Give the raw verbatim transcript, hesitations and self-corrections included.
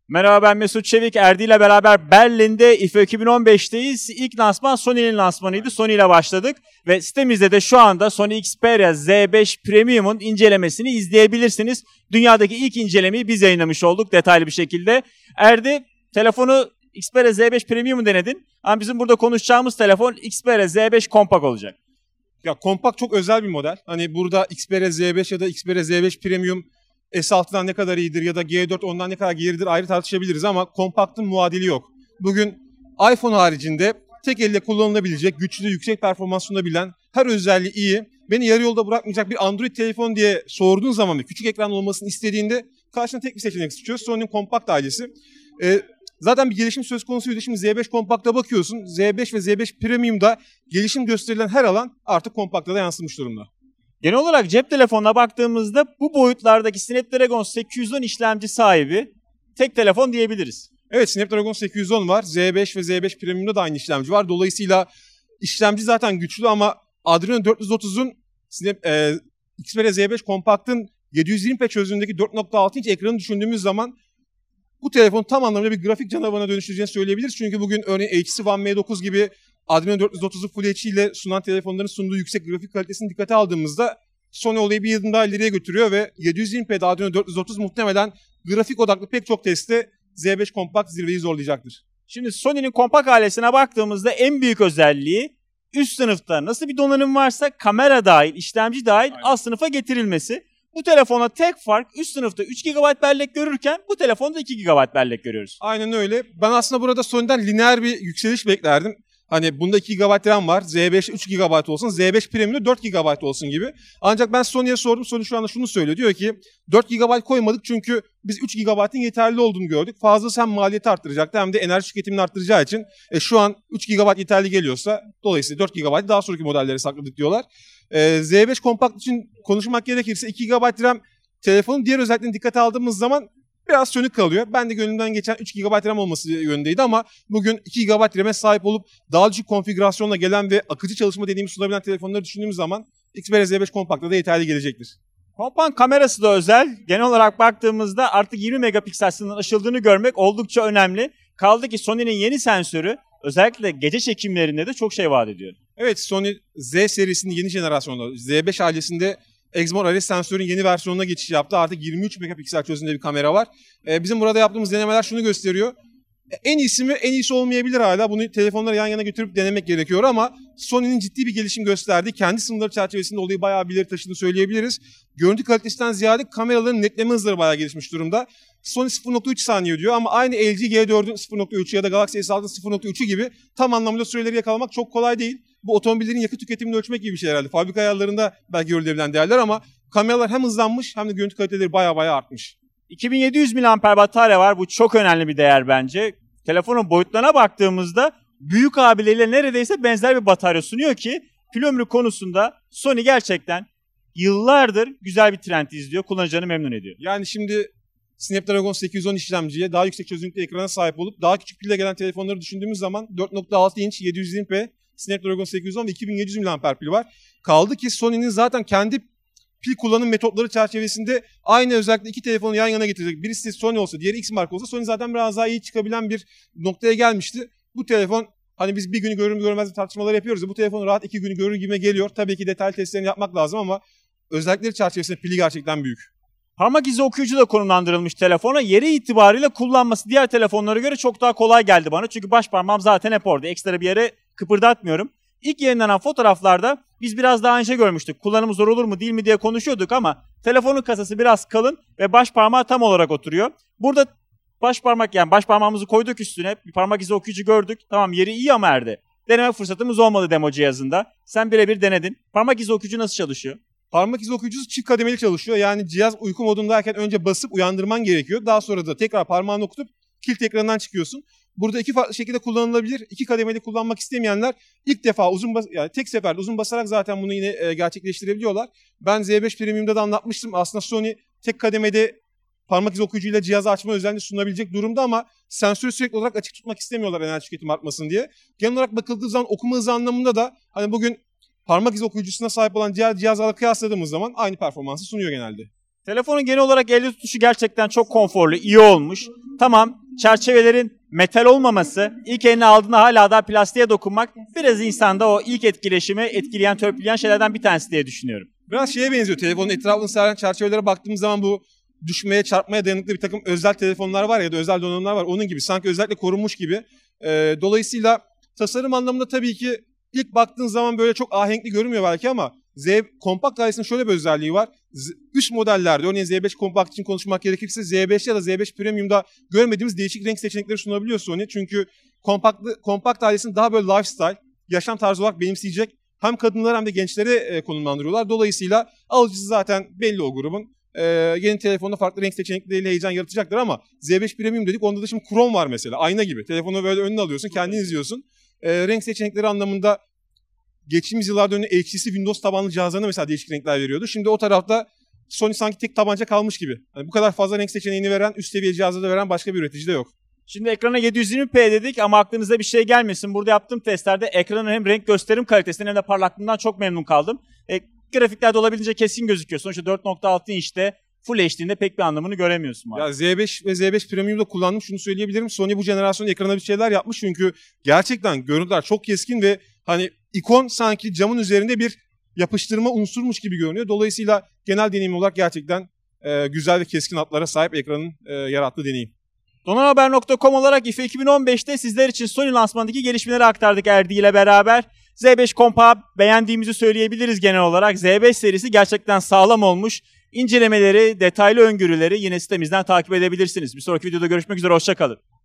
Merhaba, ben Mesut Çevik. Erdi ile beraber Berlin'de I F A iki bin on beş'teyiz. İlk lansman Sony'nin lansmanıydı. Sony ile başladık ve sitemizde de şu anda Sony Xperia Z beş Premium'un incelemesini izleyebilirsiniz. Dünyadaki ilk incelemeyi biz yayınlamış olduk detaylı bir şekilde. Erdi, telefonu Xperia Z beş Premium'u denedin ama bizim burada konuşacağımız telefon Xperia Z beş Compact olacak. Ya Compact çok özel bir model. Hani burada Xperia Z beş ya da Xperia Z beş Premium S altıdan ne kadar iyidir ya da G dört ondan ne kadar geridir ayrı tartışabiliriz ama Compact'ın muadili yok. Bugün iPhone haricinde tek elle kullanılabilecek, güçlü, yüksek performans sunabilen, her özelliği iyi, beni yarı yolda bırakmayacak bir Android telefon diye sorduğun zaman ve küçük ekran olmasını istediğinde karşına tek bir seçenek çıkıyor. Sony'nin Compact ailesi. Ee, zaten bir gelişim söz konusuydu. Şimdi Z beş Compact'a bakıyorsun. Z beş ve Z beş Premium'da gelişim gösterilen her alan artık Compact'a da yansımış durumda. Genel olarak cep telefonuna baktığımızda bu boyutlardaki Snapdragon sekiz yüz on işlemci sahibi tek telefon diyebiliriz. Evet, Snapdragon sekiz yüz on var. Z beş ve Z beş Premium'da da aynı işlemci var. Dolayısıyla işlemci zaten güçlü ama Adreno dört yüz otuzun Snap, e, Xperia Z beş Compact'ın yedi yüz yirmi p çözünürlüğündeki dört nokta altı inç ekranı düşündüğümüz zaman bu telefon tam anlamıyla bir grafik canavarına dönüştüreceğini söyleyebiliriz. Çünkü bugün örneğin H C One M dokuz gibi Adreno dört yüz otuzu Full H D ile sunan telefonların sunduğu yüksek grafik kalitesini dikkate aldığımızda Sony olayı bir yılın daha ileriye götürüyor ve yedi yüz yirmi p'de Adreno dört yüz otuz muhtemelen grafik odaklı pek çok testte Z beş Compact zirveyi zorlayacaktır. Şimdi Sony'nin Compact ailesine baktığımızda en büyük özelliği üst sınıfta nasıl bir donanım varsa kamera dahil, işlemci dahil Aynen. alt sınıfa getirilmesi. Bu telefona tek fark üst sınıfta üç gigabayt bellek görürken bu telefonda iki gigabayt bellek görüyoruz. Aynen öyle. Ben aslında burada Sony'den lineer bir yükseliş beklerdim. Hani bunda iki gigabayt RAM var. Z beş üç gigabayt olsun. Z beş Premium'da dört gigabayt olsun gibi. Ancak ben Sony'ye sordum. Sony şu anda şunu söylüyor. Diyor ki dört gigabayt koymadık çünkü biz üç gigabaytın yeterli olduğunu gördük. Fazlası hem maliyeti arttıracaktı hem de enerji tüketimini arttıracağı için e, şu an üç gigabayt yeterli geliyorsa dolayısıyla dört gigabaytı daha sonraki modellere sakladık diyorlar. E, Z beş Compact için konuşmak gerekirse iki gigabayt RAM telefonun diğer özelliklerini dikkate aldığımız zaman biraz sönük kalıyor. Ben de gönlümden geçen üç gigabayt RAM olması yönündeydi ama bugün iki gigabayt RAM'e sahip olup daha düşük konfigürasyonla gelen ve akıcı çalışma deneyimi sunabilen telefonları düşündüğümüz zaman Xperia Z beş Compact'ta da yeterli gelecektir. Compact kamerası da özel. Genel olarak baktığımızda artık yirmi megapiksel sınırının aşıldığını görmek oldukça önemli. Kaldı ki Sony'nin yeni sensörü özellikle gece çekimlerinde de çok şey vaat ediyor. Evet, Sony Z serisinin yeni jenerasyonunda Z beş ailesinde Exmor R S sensörün yeni versiyonuna geçiş yaptı. Artık yirmi üç megapiksel çözünürlüğünde bir kamera var. Ee, bizim burada yaptığımız denemeler şunu gösteriyor. En iyisi mi? En iyisi olmayabilir hala. Bunu telefonları yan yana götürüp denemek gerekiyor ama Sony'nin ciddi bir gelişim gösterdi. Kendi sınırları çerçevesinde olayı bayağı bir ileri taşıdığını söyleyebiliriz. Görüntü kalitesinden ziyade kameraların netleme hızları bayağı gelişmiş durumda. Sony sıfır nokta üç saniye diyor ama aynı L G G dördün sıfır nokta üçü ya da Galaxy S altının sıfır nokta üçü gibi tam anlamıyla süreleri yakalamak çok kolay değil. Bu otomobillerin yakıt tüketimini ölçmek gibi bir şey herhalde. Fabrika ayarlarında belki görülebilen değerler ama kameralar hem hızlanmış hem de görüntü kaliteleri bayağı bayağı artmış. iki bin yedi yüz miliamper batarya var. Bu çok önemli bir değer bence. Telefonun boyutlarına baktığımızda büyük abileriyle neredeyse benzer bir batarya sunuyor ki pil ömrü konusunda Sony gerçekten yıllardır güzel bir trend izliyor. Kullanıcılarını memnun ediyor. Yani şimdi Snapdragon sekiz yüz on işlemciye daha yüksek çözünürlüklü ekrana sahip olup daha küçük pille gelen telefonları düşündüğümüz zaman dört nokta altı inç yedi yüz yirmi p Snapdragon sekiz yüz on ve iki bin yedi yüz miliamper pil var. Kaldı ki Sony'nin zaten kendi pil kullanım metotları çerçevesinde aynı özellikle iki telefonu yan yana getirecek. Birisi Sony olsa, diğeri X marka olsa Sony zaten biraz daha iyi çıkabilen bir noktaya gelmişti. Bu telefon hani biz bir günü görür mü görmez tartışmalar yapıyoruz ya, bu telefonu rahat iki günü görür gibi geliyor. Tabii ki detaylı testlerini yapmak lazım ama özellikleri çerçevesinde pili gerçekten büyük. Parmak izi okuyucu da konumlandırılmış telefona. Yeri itibariyle kullanması diğer telefonlara göre çok daha kolay geldi bana. Çünkü baş parmağım zaten hep orada. Ekstra bir yere kıpırdatmıyorum. İlk yayınlanan fotoğraflarda biz biraz daha önce görmüştük. Kullanımı zor olur mu değil mi diye konuşuyorduk ama telefonun kasası biraz kalın ve baş parmağı tam olarak oturuyor. Burada baş parmak yani baş parmağımızı koyduk üstüne. Bir parmak izi okuyucu gördük. Tamam, yeri iyi ama Erdi. Deneme fırsatımız olmadı demo cihazında. Sen birebir denedin. Parmak izi okuyucu nasıl çalışıyor? Parmak izi okuyucusu çift kademeli çalışıyor. Yani cihaz uyku modundayken önce basıp uyandırman gerekiyor. Daha sonra da tekrar parmağını okutup kilit ekranından çıkıyorsun. Burada iki farklı şekilde kullanılabilir. İki kademeli kullanmak istemeyenler ilk defa uzun bas- yani tek seferde uzun basarak zaten bunu yine e, gerçekleştirebiliyorlar. Ben Z beş Premium'da da anlatmıştım. Aslında Sony tek kademede parmak izi okuyucuyla cihazı açma özelliğini sunabilecek durumda ama sensörü sürekli olarak açık tutmak istemiyorlar enerji tüketimi artmasın diye. Genel olarak bakıldığı zaman okuma hızı anlamında da hani bugün parmak izi okuyucusuna sahip olan diğer cihazlarla kıyasladığımız zaman aynı performansı sunuyor genelde. Telefonun genel olarak elde tutuşu gerçekten çok konforlu, iyi olmuş. Tamam, çerçevelerin metal olmaması, ilk eline aldığında hala daha plastiğe dokunmak biraz insanda o ilk etkileşimi etkileyen, törpüleyen şeylerden bir tanesi diye düşünüyorum. Biraz şeye benziyor. Telefonun etrafını saran çerçevelere baktığımız zaman bu düşmeye, çarpmaya dayanıklı bir takım özel telefonlar var ya da özel donanımlar var. Onun gibi. Sanki özellikle korunmuş gibi. Ee, dolayısıyla tasarım anlamında tabii ki ilk baktığın zaman böyle çok ahenkli görünmüyor belki ama Z kompakt ailesinin şöyle bir özelliği var. Z, üst modellerde, örneğin Z beş kompakt için konuşmak gerekirse Z beş ya da Z beş Premium'da görmediğimiz değişik renk seçenekleri sunabiliyor Sony. Çünkü kompakt, kompakt ailesini daha böyle lifestyle, yaşam tarzı olarak benimseyecek hem kadınlara hem de gençlere e, konumlandırıyorlar. Dolayısıyla alıcısı zaten belli o grubun. E, yeni telefonda farklı renk seçenekleriyle heyecan yaratacaktır ama Z beş Premium dedik, onda da şimdi krom var mesela, ayna gibi. Telefonu böyle önüne alıyorsun, kendin izliyorsun. E, renk seçenekleri anlamında geçtiğimiz yıllarda önüne H T C Windows tabanlı cihazlarına mesela değişik renkler veriyordu. Şimdi o tarafta Sony sanki tek tabanca kalmış gibi. Yani bu kadar fazla renk seçeneğini veren, üst seviye cihazları veren başka bir üretici de yok. Şimdi ekrana yedi yüz yirmi p dedik ama aklınıza bir şey gelmesin. Burada yaptığım testlerde ekranın hem renk gösterim kalitesinden hem de parlaklığından çok memnun kaldım. E, grafiklerde olabildiğince keskin gözüküyor. Sonuçta dört nokta altı inçte Full H D'inde pek bir anlamını göremiyorsun. Ya Z beş ve Z beş Premium'da kullandım, şunu söyleyebilirim. Sony bu jenerasyon ekrana bir şeyler yapmış çünkü gerçekten görüntüler çok keskin ve hani ikon sanki camın üzerinde bir yapıştırma unsurmuş gibi görünüyor. Dolayısıyla genel deneyim olarak gerçekten e, güzel ve keskin hatlara sahip ekranın e, yarattığı deneyim. Donanhaber nokta com olarak İFA iki bin on beşte sizler için Sony lansmanındaki gelişmeleri aktardık Erdi ile beraber. Z beş Compact'ı beğendiğimizi söyleyebiliriz genel olarak. Z beş serisi gerçekten sağlam olmuş. İncelemeleri, detaylı öngörüleri yine sitemizden takip edebilirsiniz. Bir sonraki videoda görüşmek üzere, hoşça kalın.